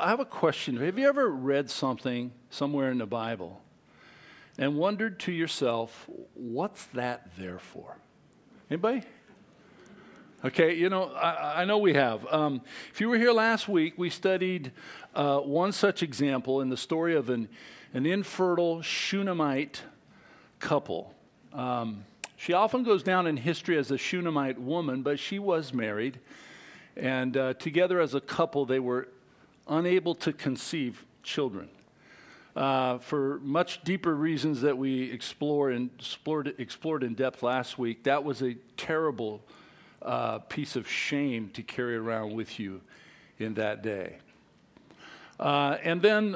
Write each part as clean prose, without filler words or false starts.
I have a question. Have you ever read something somewhere in the Bible and wondered to yourself, what's that there for? Anybody? Okay, I know we have. If you were here last week, we studied one such example in the story of an infertile Shunammite couple. She often goes down in history as a Shunammite woman, but she was married. And together as a couple, they were unable to conceive children. For much deeper reasons that we explored in depth last week, that was a terrible piece of shame to carry around with you in that day. And then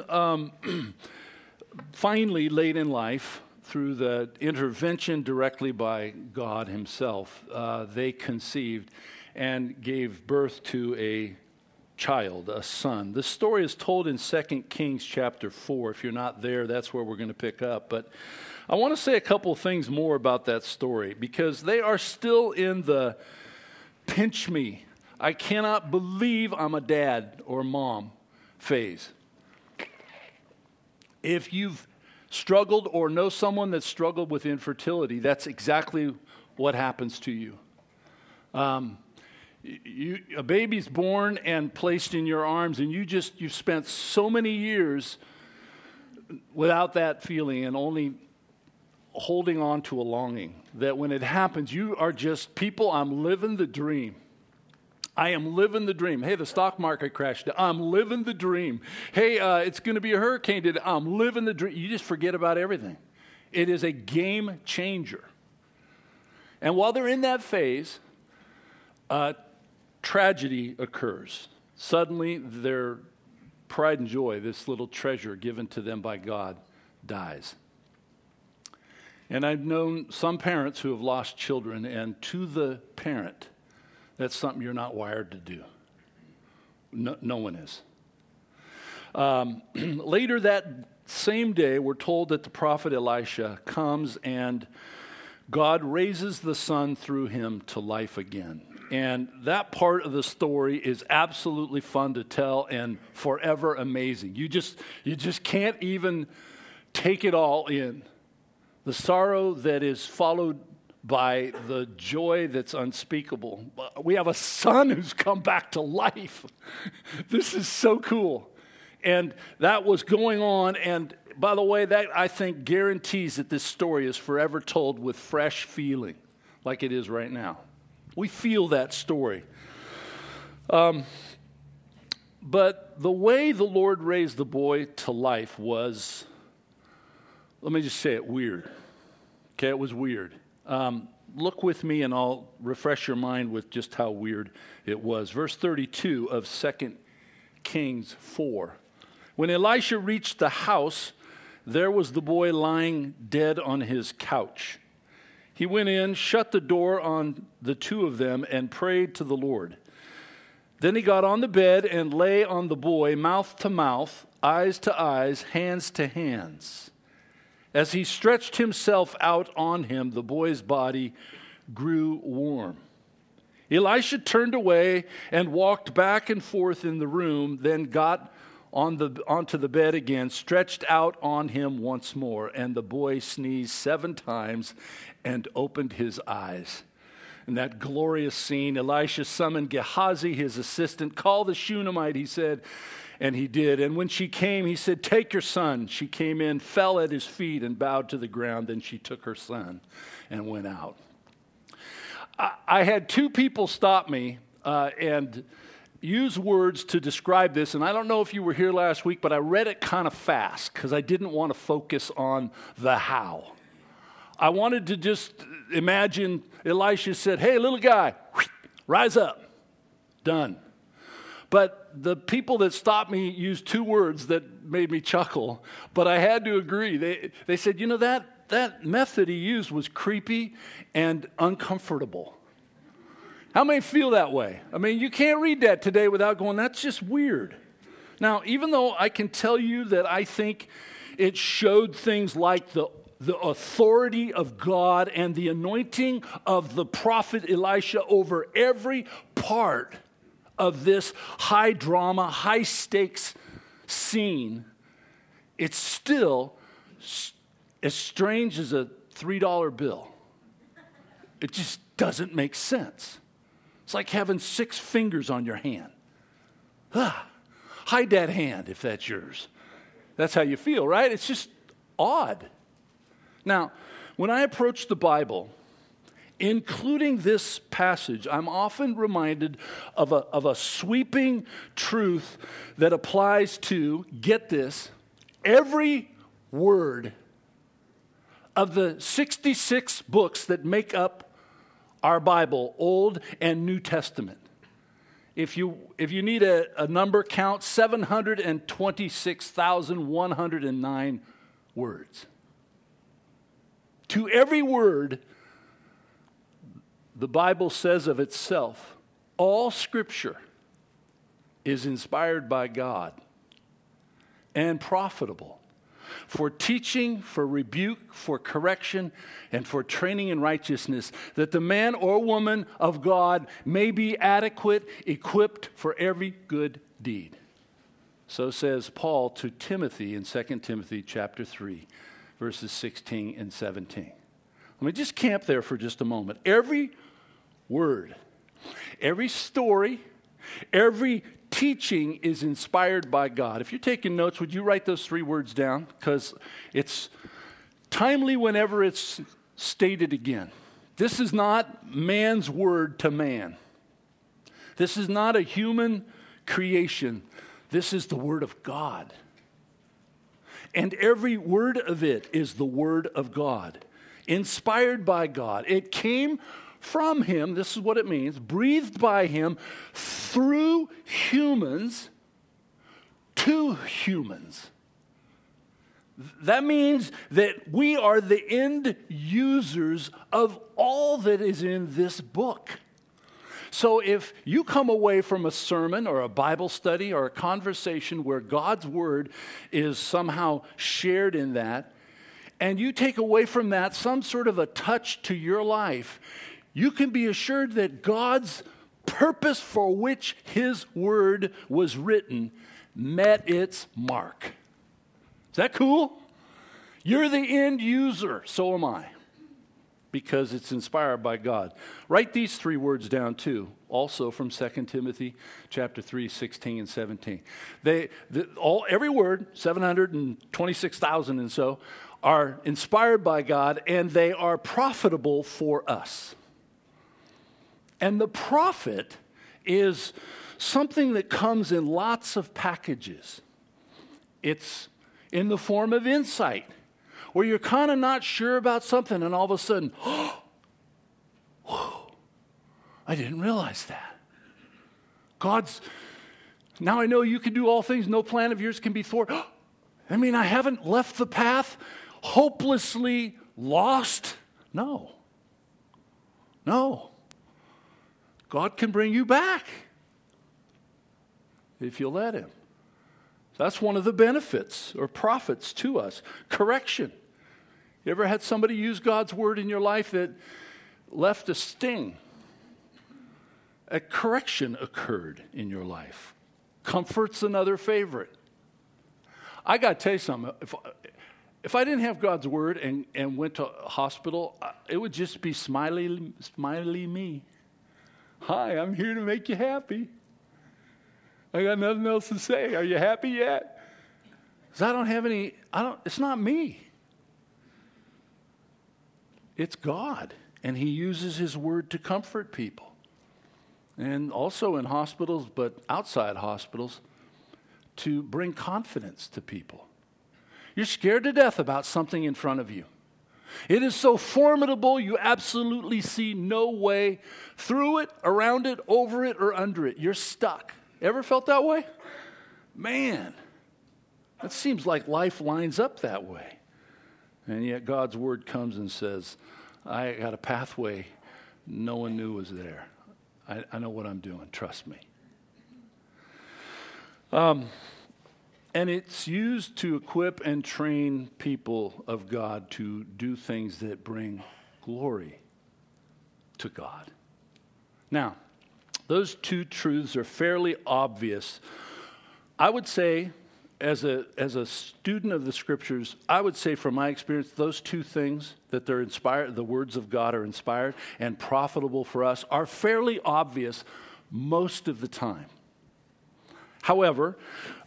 finally, late in life, through the intervention directly by God himself, they conceived and gave birth to a child, a son. This story is told in 2 Kings chapter 4. If you're not there, that's where we're going to pick up. But I want to say a couple of things more about that story, because they are still in the pinch me, I cannot believe I'm a dad or mom phase. If you've struggled or know someone that's struggled with infertility, that's exactly what happens to you. A baby's born and placed in your arms, and you've spent so many years without that feeling and only holding on to a longing that when it happens, you are just, people, I'm living the dream. I am living the dream. Hey, the stock market crashed. I'm living the dream. Hey, it's going to be a hurricane today. I'm living the dream. You just forget about everything. It is a game changer. And while they're in that phase, tragedy occurs. Suddenly, their pride and joy, this little treasure given to them by God, dies. And I've known some parents who have lost children, and to the parent, that's something you're not wired to do. No one is. Later that same day, we're told that the prophet Elisha comes and God raises the son through him to life again. And that part of the story is absolutely fun to tell and forever amazing. You just can't even take it all in. The sorrow that is followed by the joy that's unspeakable. We have a son who's come back to life. This is so cool. And that was going on. And by the way, that I think guarantees that this story is forever told with fresh feeling, like it is right now. We feel that story. But the way the Lord raised the boy to life was, let me just say it, weird. Okay, it was weird. Look with me and I'll refresh your mind with just how weird it was. Verse 32 of 2 Kings 4. When Elisha reached the house, there was the boy lying dead on his couch. He went in, shut the door on the two of them, and prayed to the Lord. Then he got on the bed and lay on the boy, mouth to mouth, eyes to eyes, hands to hands. As he stretched himself out on him, the boy's body grew warm. Elisha turned away and walked back and forth in the room, then got onto the bed again, stretched out on him once more, and the boy sneezed 7 times and opened his eyes. In that glorious scene, Elisha summoned Gehazi, his assistant. Call the Shunammite, he said, and he did. And when she came, he said, take your son. She came in, fell at his feet, and bowed to the ground. Then she took her son and went out. I had 2 people stop me and use words to describe this, and I don't know if you were here last week, but I read it kind of fast because I didn't want to focus on the how. I wanted to just imagine Elisha said, hey, little guy, rise up. Done. But the people that stopped me used 2 words that made me chuckle, but I had to agree. They said, that method he used was creepy and uncomfortable. How many feel that way? I mean, you can't read that today without going, that's just weird. Now, even though I can tell you that I think it showed things like the authority of God and the anointing of the prophet Elisha over every part of this high drama, high stakes seen, it's still as strange as a $3 bill. It just doesn't make sense. It's like having 6 fingers on your hand. Hide that hand if that's yours. That's how you feel, right? It's just odd. Now, when I approach the Bible, including this passage, I'm often reminded of a sweeping truth that applies to, get this, every word of the 66 books that make up our Bible, Old and New Testament. If you need a number count, 726,109 words. To every word, the Bible says of itself, all Scripture is inspired by God and profitable for teaching, for rebuke, for correction, and for training in righteousness, that the man or woman of God may be adequate, equipped for every good deed. So says Paul to Timothy in 2 Timothy chapter 3, verses 16 and 17. Let me just camp there for just a moment. Every word, every story, every teaching is inspired by God. If you're taking notes, would you write those 3 words down? Because it's timely whenever it's stated again. This is not man's word to man. This is not a human creation. This is the word of God. And every word of it is the word of God, inspired by God. It came from him, this is what it means, breathed by him through humans to humans. That means that we are the end users of all that is in this book. So if you come away from a sermon or a Bible study or a conversation where God's word is somehow shared in that, and you take away from that some sort of a touch to your life, you can be assured that God's purpose for which his word was written met its mark. Is that cool? You're the end user, so am I, because it's inspired by God. Write these 3 words down too, also from 2 Timothy chapter 3, 16 and 17. Every word, 726,000 and so, are inspired by God, and they are profitable for us. And the profit is something that comes in lots of packages. It's in the form of insight, where you're kind of not sure about something, and all of a sudden, I didn't realize that. Now I know you can do all things, no plan of yours can be thwarted. I mean, I haven't left the path hopelessly lost. No. God can bring you back if you let him. That's one of the benefits or profits to us. Correction. You ever had somebody use God's word in your life that left a sting? A correction occurred in your life. Comfort's another favorite. I got to tell you something. If I didn't have God's word and went to a hospital, it would just be smiley me. Hi, I'm here to make you happy. I got nothing else to say. Are you happy yet? Because it's not me. It's God. And he uses his word to comfort people. And also in hospitals, but outside hospitals, to bring confidence to people. You're scared to death about something in front of you. It is so formidable, you absolutely see no way through it, around it, over it, or under it. You're stuck. Ever felt that way? Man, it seems like life lines up that way. And yet God's word comes and says, I got a pathway no one knew was there. I know what I'm doing. Trust me. And it's used to equip and train people of God to do things that bring glory to God. Now, those 2 truths are fairly obvious. I would say as a student of the Scriptures, I would say from my experience, those two things, that they're inspired, the words of God are inspired and profitable for us, are fairly obvious most of the time. However,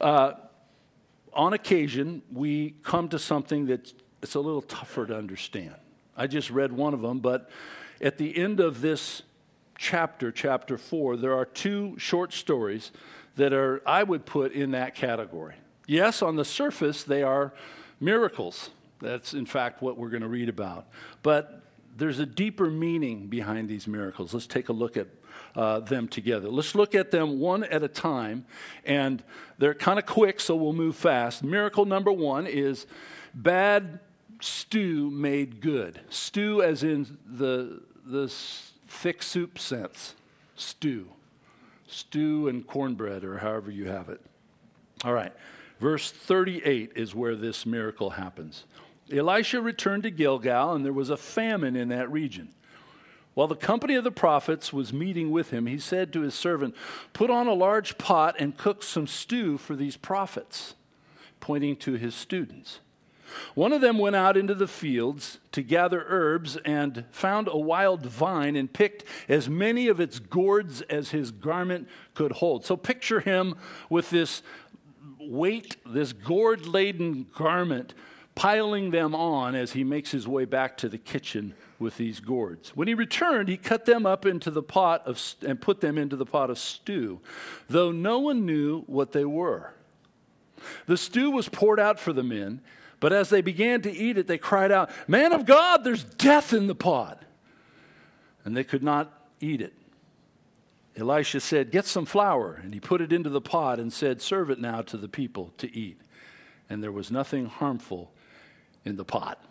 on occasion, we come to something that's a little tougher to understand. I just read one of them, but at the end of this chapter 4, there are two short stories that are, I would put in that category. Yes, on the surface, they are miracles. That's, in fact, what we're going to read about. But there's a deeper meaning behind these miracles. Let's take a look at them together. Let's look at them one at a time, and they're kind of quick, so we'll move fast. Miracle number 1 is bad stew made good. Stew as in the thick soup sense. Stew and cornbread, or however you have it. All right, verse 38 is where this miracle happens. Elisha returned to Gilgal, and there was a famine in that region. While the company of the prophets was meeting with him, he said to his servant, "Put on a large pot and cook some stew for these prophets," pointing to his students. One of them went out into the fields to gather herbs and found a wild vine and picked as many of its gourds as his garment could hold. So picture him with this weight, this gourd-laden garment, piling them on as he makes his way back to the kitchen with these gourds. When he returned, he cut them up into the pot and put them into the pot of stew, though no one knew what they were. The stew was poured out for the men, but as they began to eat it, they cried out, "Man of God, there's death in the pot!" And they could not eat it. Elisha said, "Get some flour," and he put it into the pot and said, "Serve it now to the people to eat." And there was nothing harmful in the pot.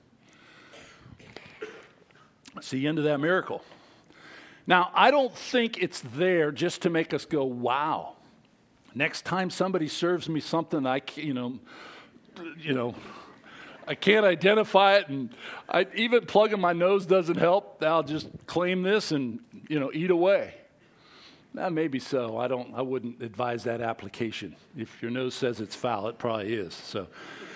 That's the end of that miracle. Now, I don't think it's there just to make us go, wow. Next time somebody serves me something I can't identify it, and even plugging my nose doesn't help. I'll just claim this and, eat away. Now, maybe so. I wouldn't advise that application. If your nose says it's foul, it probably is. So,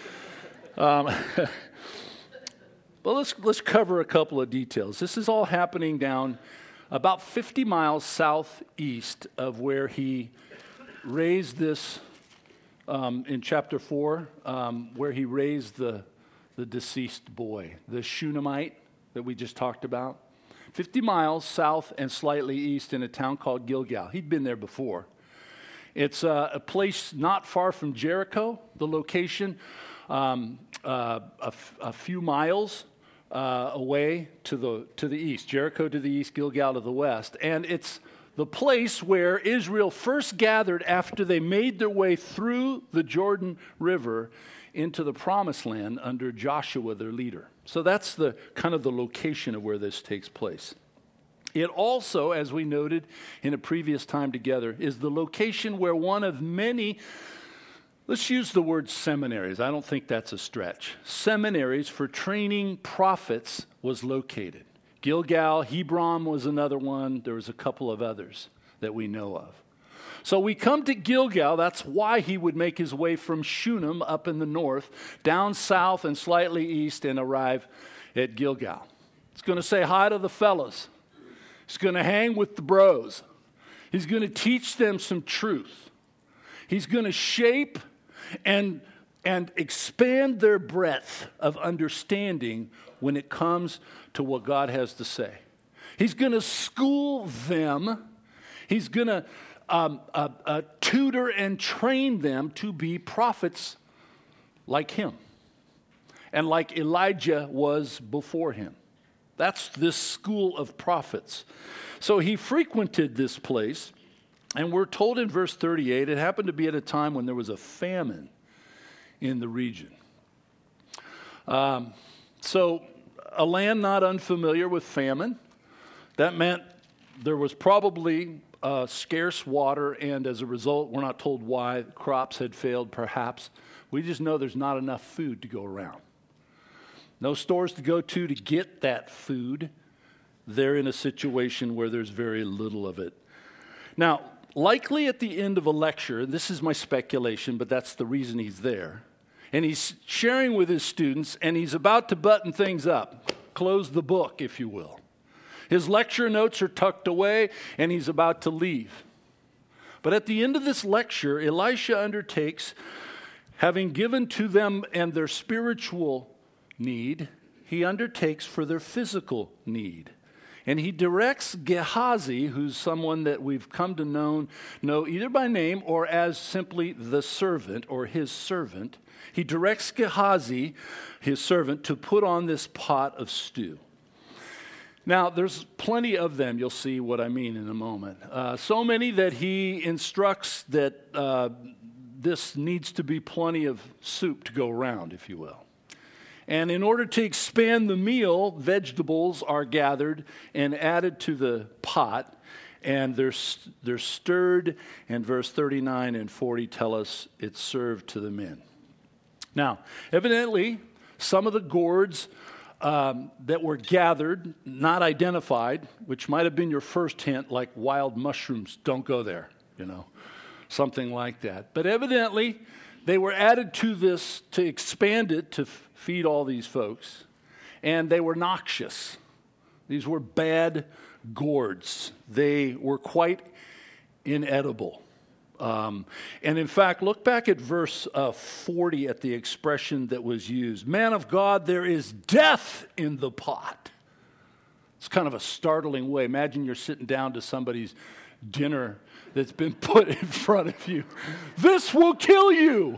but let's cover a couple of details. This is all happening down about 50 miles southeast of where he raised this, in chapter 4, where he raised the deceased boy, the Shunammite that we just talked about. 50 miles south and slightly east in a town called Gilgal. He'd been there before. It's a place not far from Jericho, the location, a few miles away to the east. Jericho to the east, Gilgal to the west. And it's the place where Israel first gathered after they made their way through the Jordan River into the Promised Land under Joshua, their leader. So that's the kind of the location of where this takes place. It also, as we noted in a previous time together, is the location where one of many, let's use the word seminaries. I don't think that's a stretch. Seminaries for training prophets was located. Gilgal, Hebron was another one. There was a couple of others that we know of. So we come to Gilgal. That's why he would make his way from Shunem up in the north, down south and slightly east, and arrive at Gilgal. He's going to say hi to the fellas. He's going to hang with the bros. He's going to teach them some truth. He's going to shape and expand their breadth of understanding when it comes to what God has to say. He's going to school them. He's going to tutor and train them to be prophets like him and like Elijah was before him. That's this school of prophets. So he frequented this place, and we're told in verse 38, it happened to be at a time when there was a famine in the region. So a land not unfamiliar with famine, that meant there was probably scarce water, and as a result, we're not told why, crops had failed perhaps. We just know there's not enough food to go around. No stores to go to get that food. They're in a situation where there's very little of it. Now, likely at the end of a lecture. This is my speculation, but that's the reason he's there. And he's sharing with his students, and he's about to button things up, close the book, if you will. His lecture notes are tucked away, and he's about to leave. But at the end of this lecture, Elisha undertakes, having given to them and their spiritual need, he undertakes for their physical need. And he directs Gehazi, who's someone that we've come to know either by name or as simply the servant or his servant. He directs Gehazi, his servant, to put on this pot of stew. Now, there's plenty of them. You'll see what I mean in a moment. So many that he instructs that this needs to be plenty of soup to go around, if you will. And in order to expand the meal, vegetables are gathered and added to the pot, and they're stirred, and verse 39 and 40 tell us it's served to the men. Now, evidently, some of the gourds that were gathered, not identified, which might have been your first hint, like wild mushrooms, don't go there, something like that. But evidently, they were added to this to expand it, to feed all these folks, and they were noxious. These were bad gourds. They were quite inedible. And in fact, look back at verse 40 at the expression that was used. Man of God, there is death in the pot. It's kind of a startling way. Imagine you're sitting down to somebody's dinner that's been put in front of you. This will kill you.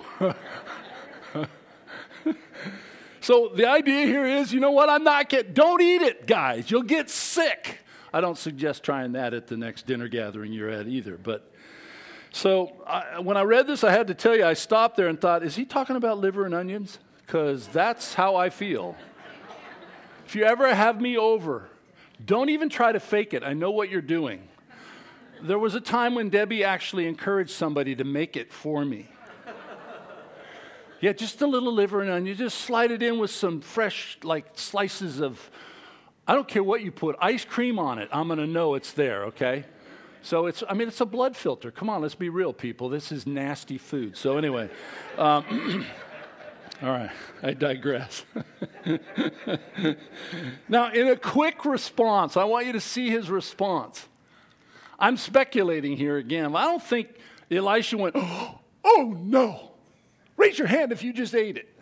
So the idea here is, don't eat it, guys. You'll get sick. I don't suggest trying that at the next dinner gathering you're at either. But so when I read this, I had to tell you, I stopped there and thought, is he talking about liver and onions? Because that's how I feel. If you ever have me over, don't even try to fake it. I know what you're doing. There was a time when Debbie actually encouraged somebody to make it for me. Yeah, just a little liver and onion. You just slide it in with some fresh, slices of, I don't care what you put, ice cream on it. I'm going to know it's there, okay? So it's a blood filter. Come on, let's be real, people. This is nasty food. So anyway, all right, I digress. Now, in a quick response, I want you to see his response. I'm speculating here again. I don't think Elisha went, oh no. Raise your hand if you just ate it.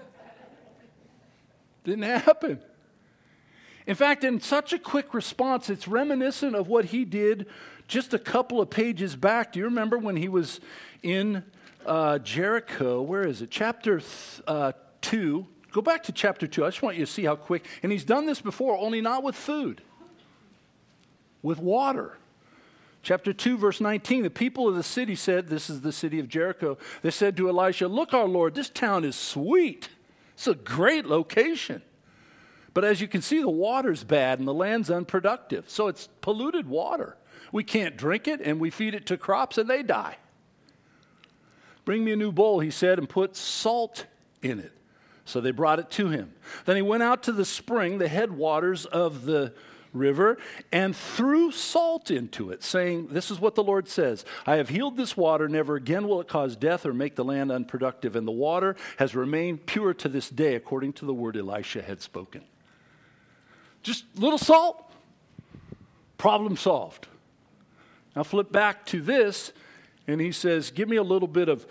Didn't happen. In fact, in such a quick response, it's reminiscent of what he did just a couple of pages back. Do you remember when he was in Jericho? Where is it? Chapter 2. Go back to chapter 2. I just want you to see how quick. And he's done this before, only not with food. With water. Chapter 2, verse 19, the people of the city said, this is the city of Jericho, they said to Elisha, look, our Lord, this town is sweet. It's a great location. But as you can see, the water's bad and the land's unproductive. So it's polluted water. We can't drink it, and we feed it to crops, and they die. Bring me a new bowl, he said, and put salt in it. So they brought it to him. Then he went out to the spring, the headwaters of the river, and threw salt into it, saying, this is what the Lord says, I have healed this water, never again will it cause death or make the land unproductive, and the water has remained pure to this day, according to the word Elisha had spoken. Just little salt, problem solved. Now flip back to this, and he says, give me a little bit of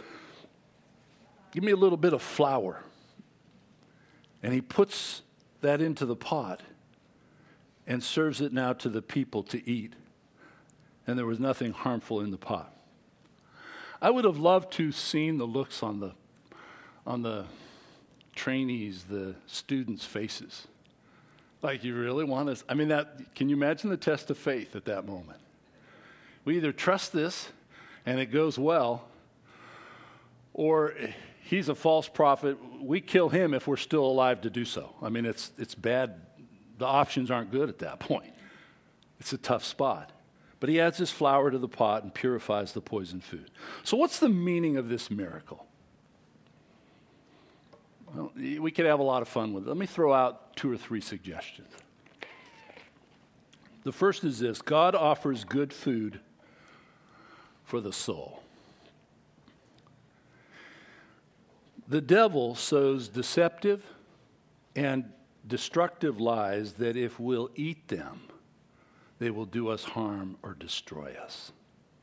flour. And he puts that into the pot and serves it now to the people to eat. And there was nothing harmful in the pot. I would have loved to seen the looks on the trainees, the students' faces. Like, you really want us? Can you imagine the test of faith at that moment? We either trust this and it goes well, or he's a false prophet. We kill him if we're still alive to do so. It's bad. The options aren't good at that point. It's a tough spot. But he adds this flour to the pot and purifies the poisoned food. So what's the meaning of this miracle? Well, we could have a lot of fun with it. Let me throw out 2 or 3 suggestions. The first is this: God offers good food for the soul. The devil sows deceptive and destructive lies that if we'll eat them, they will do us harm or destroy us.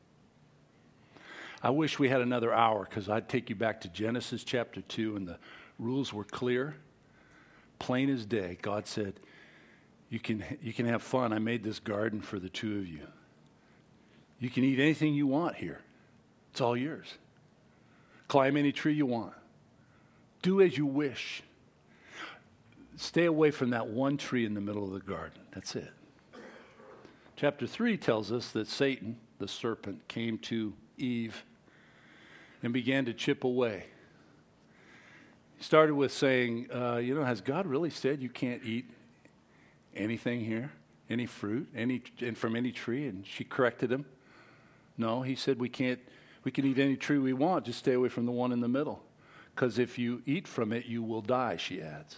I wish we had another hour because I'd take you back to Genesis chapter 2 and the rules were clear, plain as day. God said, you can have fun. I made this garden for the two of you. You can eat anything you want here. It's all yours. Climb any tree you want. Do as you wish. Stay away from that one tree in the middle of the garden. That's it. Chapter 3 tells us that Satan, the serpent, came to Eve and began to chip away. He started with saying, has God really said you can't eat anything here, any fruit, and from any tree? And she corrected him. No, he said we can eat any tree we want, just stay away from the one in the middle. Because if you eat from it, you will die, she adds.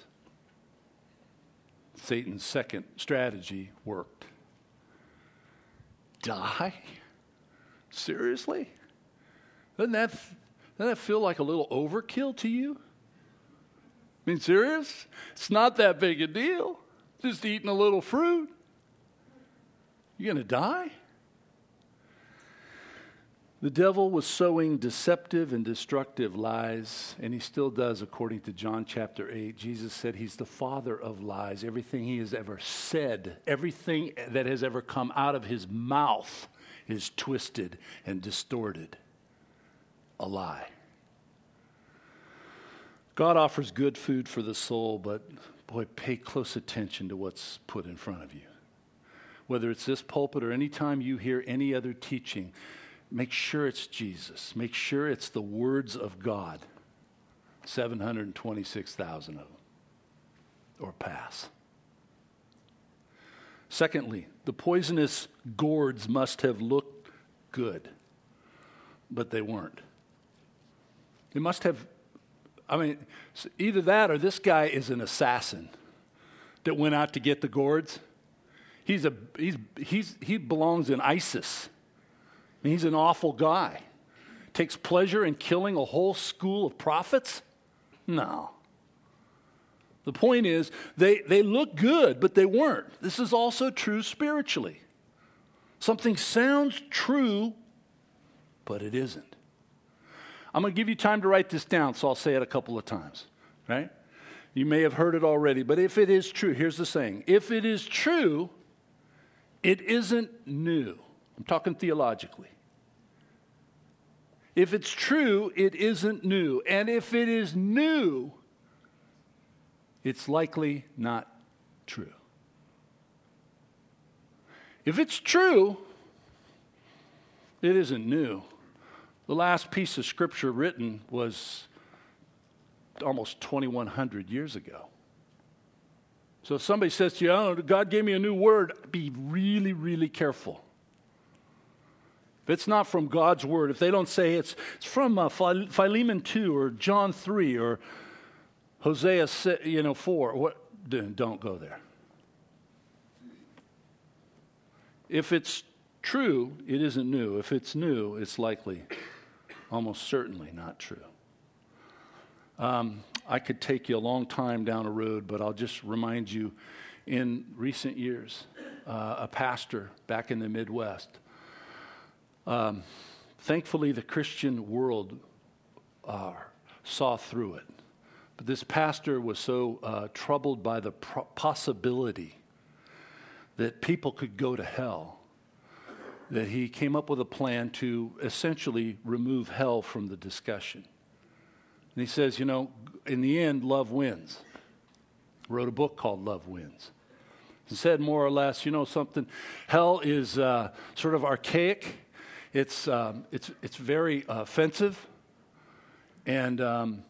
Satan's second strategy worked. Die? Seriously? Doesn't that feel like a little overkill to you? I mean, serious? It's not that big a deal. Just eating a little fruit. You're going to die? The devil was sowing deceptive and destructive lies, and he still does, according to John chapter 8. Jesus said he's the father of lies. Everything he has ever said, everything that has ever come out of his mouth is twisted and distorted. A lie. God offers good food for the soul, but boy, pay close attention to what's put in front of you. Whether it's this pulpit or any time you hear any other teaching, make sure it's Jesus. Make sure it's the words of God. 726,000 of them. Or pass. Secondly, the poisonous gourds must have looked good, but they weren't. They must have, either that or this guy is an assassin that went out to get the gourds. He belongs in ISIS. He's an awful guy. Takes pleasure in killing a whole school of prophets? No. The point is, they look good, but they weren't. This is also true spiritually. Something sounds true, but it isn't. I'm going to give you time to write this down, so I'll say it a couple of times, right? You may have heard it already, but if it is true, here's the saying. If it is true, it isn't new. I'm talking theologically. If it's true, it isn't new. And if it is new, it's likely not true. If it's true, it isn't new. The last piece of scripture written was almost 2,100 years ago. So if somebody says to you, oh, God gave me a new word, be really, really careful. If it's not from God's word, if they don't say it's from Philemon 2 or John 3 or Hosea 4, don't go there. If it's true, it isn't new. If it's new, it's likely, almost certainly not true. I could take you a long time down a road, but I'll just remind you, in recent years, a pastor back in the Midwest, thankfully the Christian world saw through it. But this pastor was so troubled by the possibility that people could go to hell that he came up with a plan to essentially remove hell from the discussion. And he says, in the end, love wins. Wrote a book called Love Wins. He said more or less, something, hell is sort of archaic. It's very offensive. And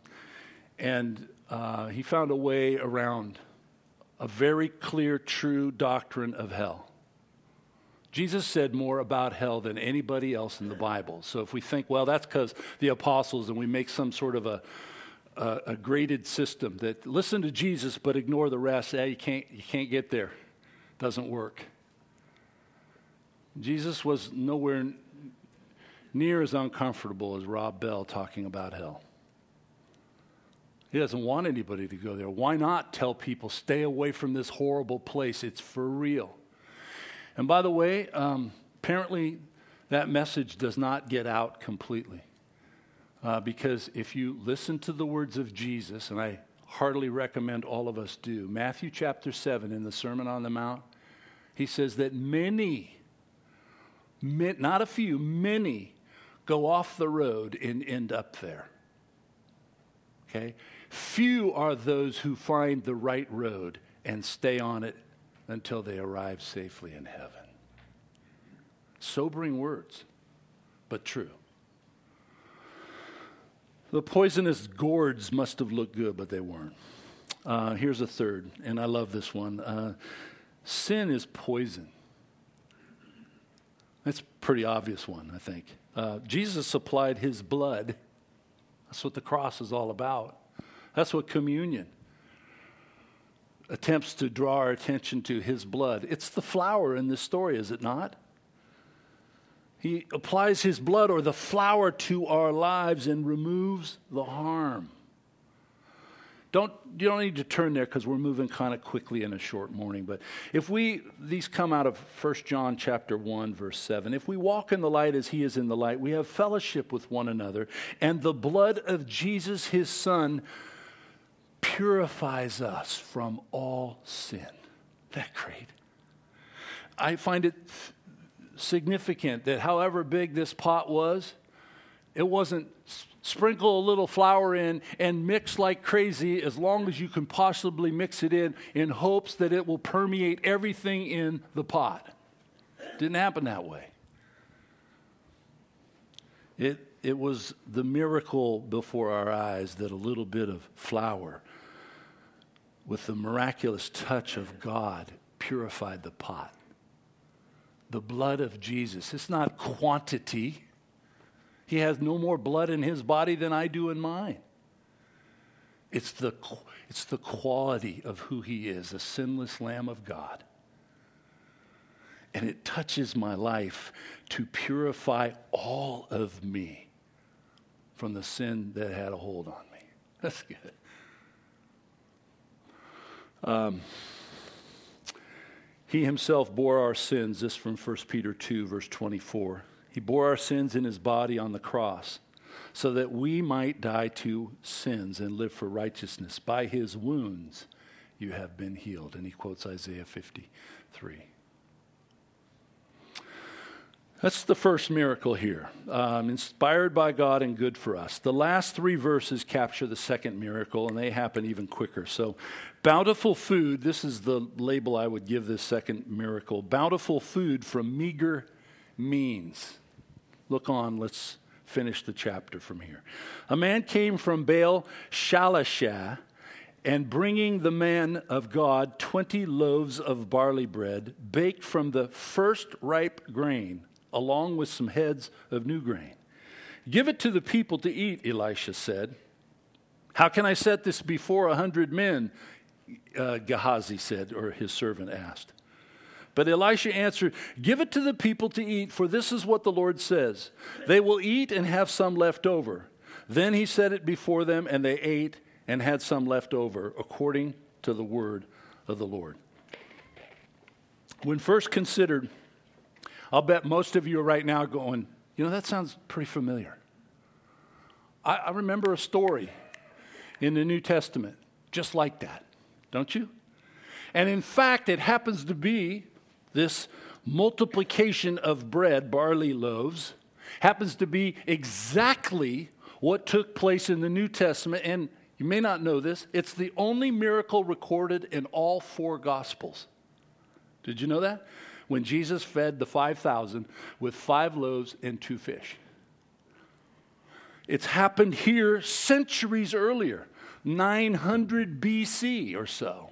he found a way around a very clear, true doctrine of hell. Jesus said more about hell than anybody else in the Bible. So if we think, well, that's because the apostles, and we make some sort of a graded system that listen to Jesus but ignore the rest, you can't get there. Doesn't work. Jesus was nowhere near as uncomfortable as Rob Bell talking about hell. He doesn't want anybody to go there. Why not tell people, stay away from this horrible place? It's for real. And by the way, apparently that message does not get out completely. Because if you listen to the words of Jesus, and I heartily recommend all of us do, Matthew chapter 7 in the Sermon on the Mount, he says that many, not a few, many go off the road and end up there. Okay? Few are those who find the right road and stay on it until they arrive safely in heaven. Sobering words, but true. The poisonous gourds must have looked good, but they weren't. Here's a third, and I love this one. Sin is poison. That's a pretty obvious one, I think. Jesus supplied his blood. That's what the cross is all about. That's what communion attempts to draw our attention to, his blood. It's the flour in this story, is it not? He applies his blood or the flour to our lives and removes the harm. You don't need to turn there because we're moving kind of quickly in a short morning. But these come out of 1 John chapter 1, verse 7. If we walk in the light as he is in the light, we have fellowship with one another. And the blood of Jesus, his son, purifies us from all sin. Isn't that great? I find it significant that however big this pot was, it wasn't sprinkle a little flour in and mix like crazy as long as you can possibly mix it in hopes that it will permeate everything in the pot. Didn't happen that way. It was the miracle before our eyes that a little bit of flour with the miraculous touch of God purified the pot. The blood of Jesus. It's not quantity. He has no more blood in his body than I do in mine. It's the quality of who he is, a sinless Lamb of God. And it touches my life to purify all of me from the sin that had a hold on me. That's good. He himself bore our sins. This from 1 Peter 2, verse 24. He bore our sins in his body on the cross so that we might die to sins and live for righteousness. By his wounds you have been healed. And he quotes Isaiah 53. That's the first miracle here, inspired by God and good for us. The last three verses capture the second miracle, and they happen even quicker. So, bountiful food, this is the label I would give this second miracle. Bountiful food from meager means. Look on, let's finish the chapter from here. A man came from Baal Shalishah, and bringing the man of God 20 loaves of barley bread, baked from the first ripe grain, along with some heads of new grain. Give it to the people to eat, Elisha said. How can I set this before 100 men? Gehazi said, or his servant asked. But Elisha answered, give it to the people to eat, for this is what the Lord says. They will eat and have some left over. Then he set it before them, and they ate and had some left over, according to the word of the Lord. When first considered, I'll bet most of you are right now going, that sounds pretty familiar. I remember a story in the New Testament just like that, don't you? And in fact, it happens to be this multiplication of bread, barley loaves, happens to be exactly what took place in the New Testament. And you may not know this, it's the only miracle recorded in all four Gospels. Did you know that? When Jesus fed the 5,000 with 5 loaves and 2 fish. It's happened here centuries earlier, 900 BC or so.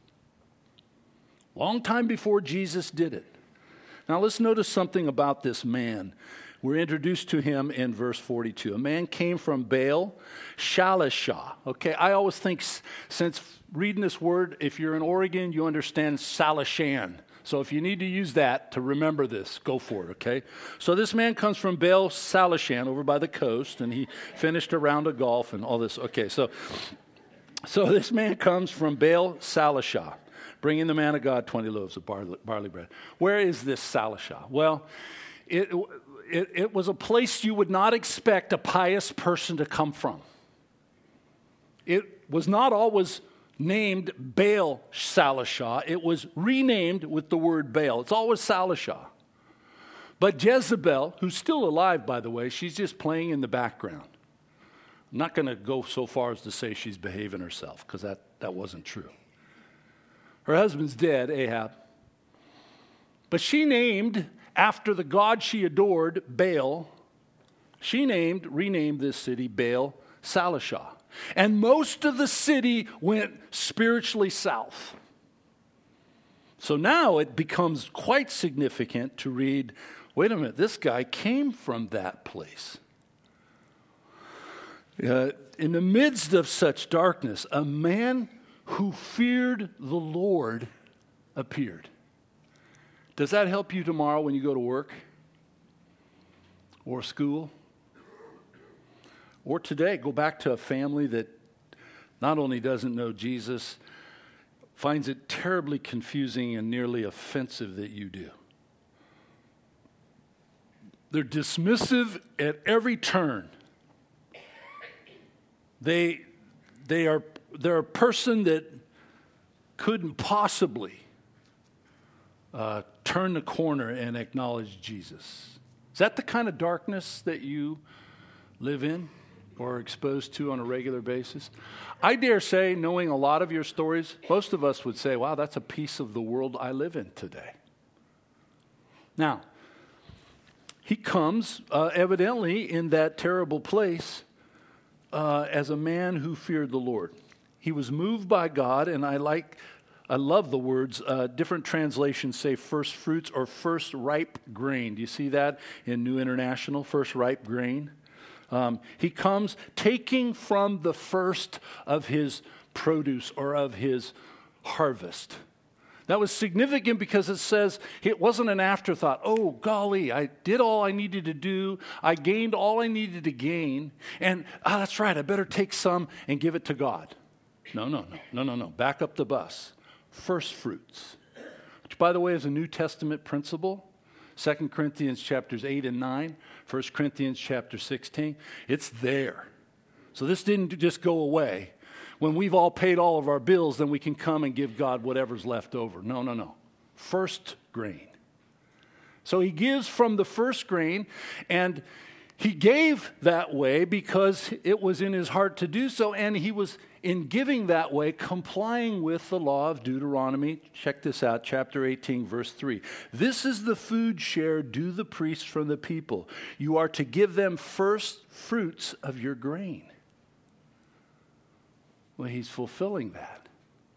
Long time before Jesus did it. Now let's notice something about this man. We're introduced to him in verse 42. A man came from Baal Shalishah. Okay, I always think, since reading this word, if you're in Oregon, you understand Salishan. So if you need to use that to remember this, go for it, okay? So this man comes from Baal Salishan over by the coast, and he finished a round of golf and all this. Okay, so this man comes from Baal Salishah, bringing the man of God 20 loaves of barley bread. Where is this Salishah? Well, it was a place you would not expect a pious person to come from. It was not always named Baal Salishah. It was renamed with the word Baal. It's always Salishah. But Jezebel, who's still alive, by the way, she's just playing in the background. I'm not going to go so far as to say she's behaving herself, because that wasn't true. Her husband's dead, Ahab. But she named, after the god she adored, Baal, renamed this city Baal Salishah. And most of the city went spiritually south. So now it becomes quite significant to read, wait a minute, this guy came from that place. In the midst of such darkness, a man who feared the Lord appeared. Does that help you tomorrow when you go to work or school? Or today, go back to a family that not only doesn't know Jesus, finds it terribly confusing and nearly offensive that you do. They're dismissive at every turn. They're a person that couldn't possibly turn the corner and acknowledge Jesus. Is that the kind of darkness that you live in or are exposed to on a regular basis? I dare say, knowing a lot of your stories, most of us would say, wow, that's a piece of the world I live in today. Now, he comes evidently in that terrible place as a man who feared the Lord. He was moved by God, and I love the words, different translations say first fruits or first ripe grain. Do you see that in New International, first ripe grain? He comes taking from the first of his produce or of his harvest. That was significant because it says it wasn't an afterthought. Oh, golly, I did all I needed to do. I gained all I needed to gain. And that's right, I better take some and give it to God. No. Back up the bus. First fruits, which, by the way, is a New Testament principle. 2 Corinthians chapters 8 and 9, 1 Corinthians chapter 16. It's there. So this didn't just go away. When we've all paid all of our bills, then we can come and give God whatever's left over. No. First grain. So he gives from the first grain, and he gave that way because it was in his heart to do so, and he was, in giving that way, complying with the law of Deuteronomy. Check this out, chapter 18, verse 3. This is the food share due the priests from the people. You are to give them first fruits of your grain. Well, he's fulfilling that.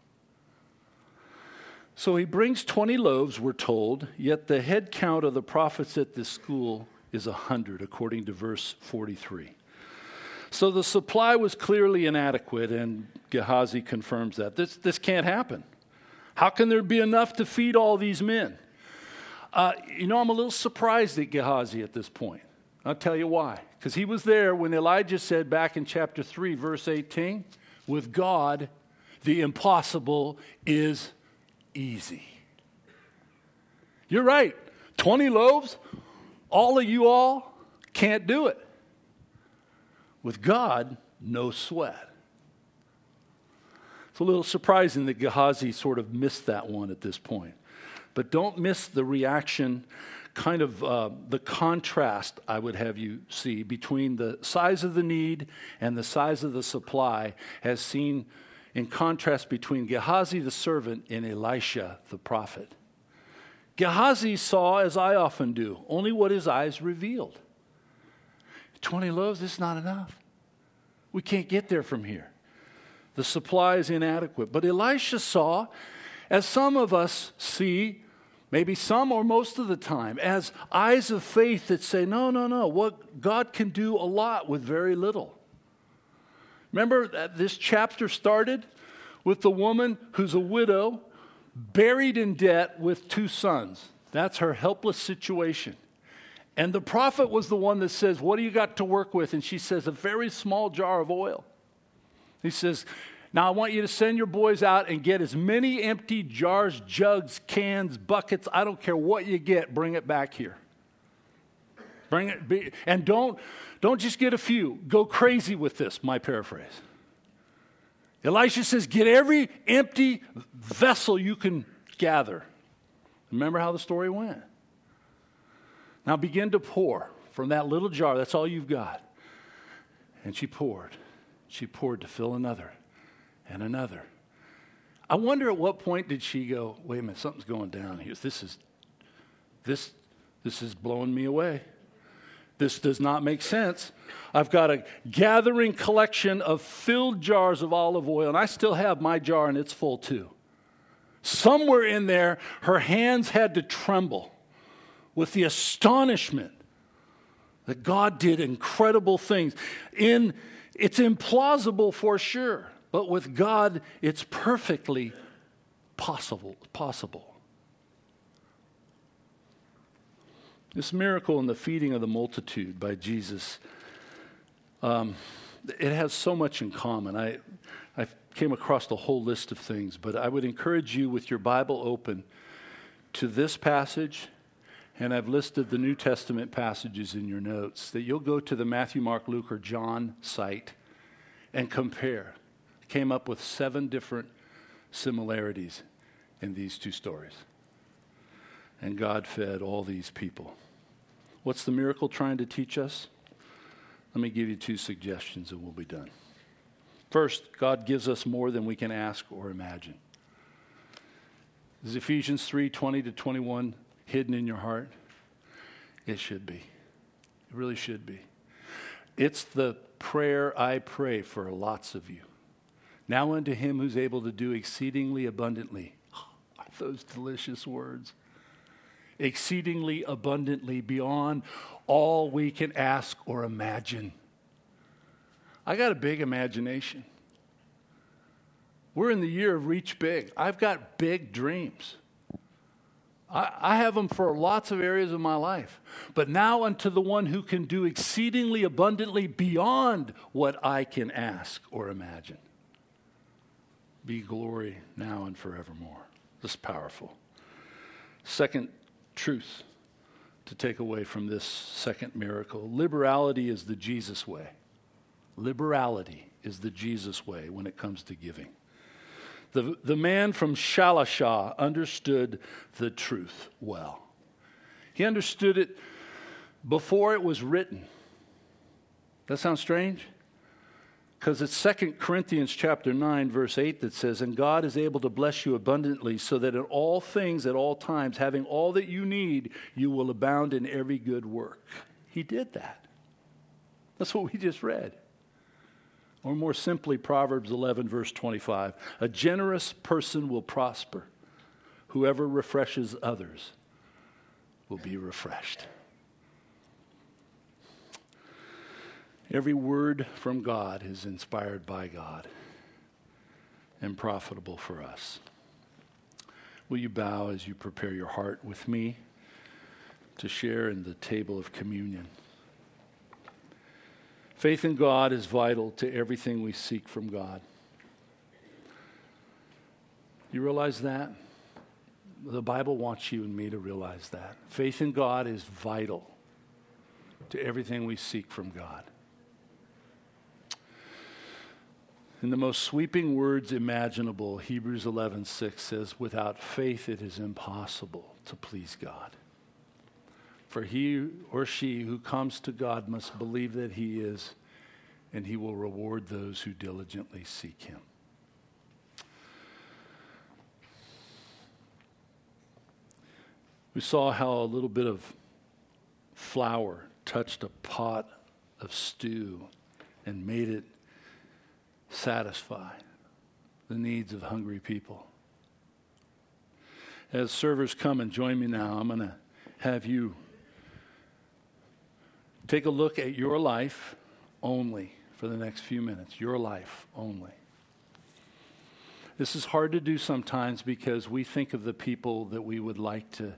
So he brings 20 loaves, we're told, yet the head count of the prophets at this school is 100, according to verse 43. So the supply was clearly inadequate, and Gehazi confirms that. This can't happen. How can there be enough to feed all these men? I'm a little surprised at Gehazi at this point. I'll tell you why. Because he was there when Elijah said back in chapter 3, verse 18, with God, the impossible is easy. You're right. 20 loaves, all of you all can't do it. With God, no sweat. It's a little surprising that Gehazi sort of missed that one at this point. But don't miss the reaction, kind of the contrast I would have you see between the size of the need and the size of the supply, as seen in contrast between Gehazi the servant and Elisha the prophet. Gehazi saw, as I often do, only what his eyes revealed. 20 loaves, this is not enough. We can't get there from here. The supply is inadequate. But Elisha saw, as some of us see, maybe some or most of the time, as eyes of faith that say, no. What God can do a lot with very little. Remember that this chapter started with the woman who's a widow, buried in debt with 2 sons. That's her helpless situation. And the prophet was the one that says, what do you got to work with? And she says, a very small jar of oil. He says, now I want you to send your boys out and get as many empty jars, jugs, cans, buckets, I don't care what you get, bring it back here. Bring it, and don't just get a few. Go crazy with this, my paraphrase. Elisha says, get every empty vessel you can gather. Remember how the story went. Now begin to pour from that little jar. That's all you've got. And she poured. She poured to fill another and another. I wonder at what point did she go, wait a minute, something's going down here. This is blowing me away. This does not make sense. I've got a gathering collection of filled jars of olive oil, and I still have my jar, and it's full too. Somewhere in there, her hands had to tremble with the astonishment that God did incredible things. It's implausible for sure, but with God, it's perfectly possible. This miracle in the feeding of the multitude by Jesus, it has so much in common. I came across a whole list of things, but I would encourage you with your Bible open to this passage, and I've listed the New Testament passages in your notes, that you'll go to the Matthew, Mark, Luke, or John site and compare. I came up with 7 different similarities in these 2 stories. And God fed all these people. What's the miracle trying to teach us? Let me give you 2 suggestions and we'll be done. First, God gives us more than we can ask or imagine. Is Ephesians 3:20-21 hidden in your heart? It should be. It really should be. It's the prayer I pray for lots of you. Now unto him who's able to do exceedingly abundantly. Those delicious words. Exceedingly abundantly beyond all we can ask or imagine. I got a big imagination. We're in the year of reach big. I've got big dreams. I have them for lots of areas of my life. But now unto the one who can do exceedingly abundantly beyond what I can ask or imagine. Be glory now and forevermore. This is powerful. Second truth to take away from this second miracle. Liberality is the Jesus way. Liberality is the Jesus way when it comes to giving. The man from Shalashah understood the truth well. He understood it before it was written. That sounds strange? Because it's 2 Corinthians chapter 9, verse 8 that says, and God is able to bless you abundantly so that in all things at all times, having all that you need, you will abound in every good work. He did that. That's what we just read. Or more simply, Proverbs 11, verse 25. A generous person will prosper. Whoever refreshes others will be refreshed. Every word from God is inspired by God and profitable for us. Will you bow as you prepare your heart with me to share in the table of communion? Faith in God is vital to everything we seek from God. You realize that? The Bible wants you and me to realize that. Faith in God is vital to everything we seek from God. In the most sweeping words imaginable, Hebrews 11:6 says, without faith it is impossible to please God. For he or she who comes to God must believe that he is, and he will reward those who diligently seek him. We saw how a little bit of flour touched a pot of stew and made it satisfy the needs of hungry people. As servers come and join me now, I'm going to have you take a look at your life only for the next few minutes. Your life only. This is hard to do sometimes because we think of the people that we would like to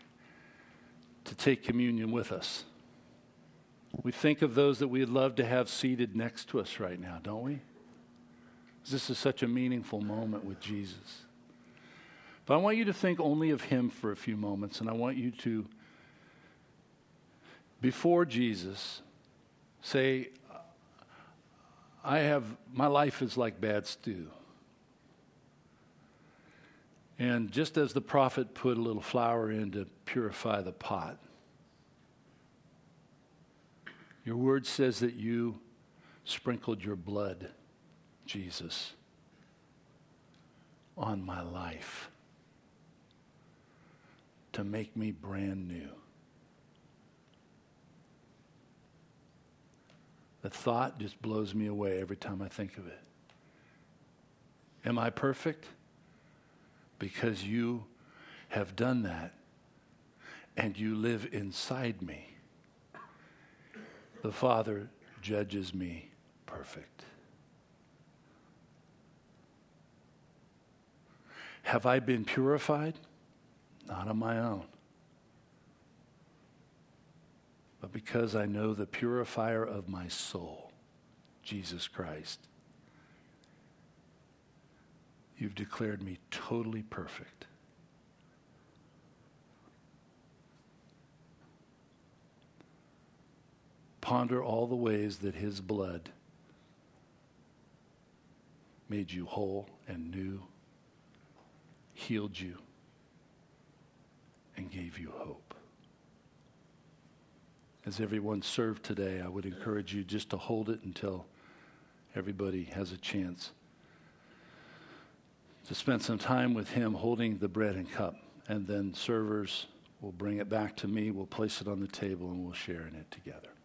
take communion with us. We think of those that we'd love to have seated next to us right now, don't we? This is such a meaningful moment with Jesus. But I want you to think only of him for a few moments, and I want you to, before Jesus, say, my life is like bad stew. And just as the prophet put a little flour in to purify the pot, your word says that you sprinkled your blood, Jesus, on my life to make me brand new. The thought just blows me away every time I think of it. Am I perfect? Because you have done that and you live inside me. The Father judges me perfect. Have I been purified? Not on my own. But because I know the purifier of my soul, Jesus Christ, you've declared me totally perfect. Ponder all the ways that his blood made you whole and new, healed you, and gave you hope. As everyone served today, I would encourage you just to hold it until everybody has a chance to spend some time with him holding the bread and cup. And then servers will bring it back to me, we'll place it on the table, and we'll share in it together.